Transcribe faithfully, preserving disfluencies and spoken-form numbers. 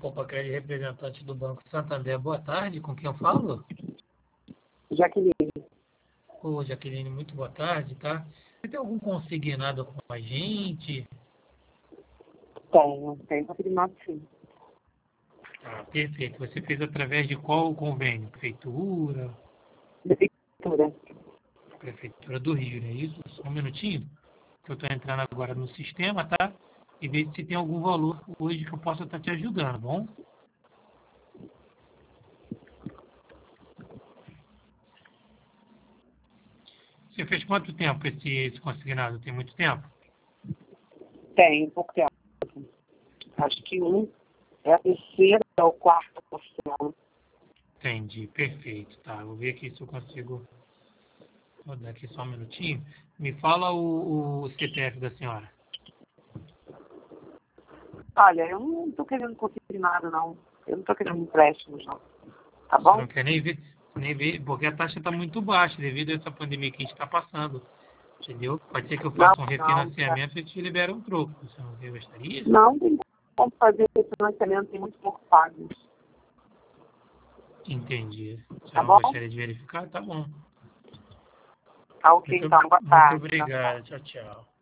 Copacred, representante do Banco Santander. Boa tarde, com quem eu falo? Jaqueline. Ô, Jaqueline, muito boa tarde, tá? Você tem algum consignado com a gente? Tenho, tenho confirmado sim. Ah, perfeito. Você fez através de qual convênio? Prefeitura? Prefeitura. Prefeitura do Rio, não é isso? Só um minutinho, que eu estou entrando agora no sistema, tá? E ver se tem algum valor hoje que eu possa estar te ajudando, bom? Você fez quanto tempo esse, esse consignado? Tem muito tempo? Tem, pouco tempo. Acho que um é a terceira ou quarta porção. Entendi, perfeito. Tá, vou ver aqui se eu consigo. Vou dar aqui só um minutinho. Me fala o, o C P F da senhora. Olha, eu não estou querendo conseguir nada, não. Eu não estou querendo empréstimos, não. Tá Você bom? não quer nem ver, nem ver, porque a taxa está muito baixa devido a essa pandemia que a gente está passando. Entendeu? Pode ser que eu Não, faça um não. Tá. refinanciamento e te libere um troco. Você não gostaria? Não tem como fazer esse financiamento, tem muito pouco pago. Entendi. Você Tá não bom? gostaria de verificar? Tá bom. Tá ok, Muito, então. Boa muito tarde. Tchau, tchau. obrigado. Tchau, tchau.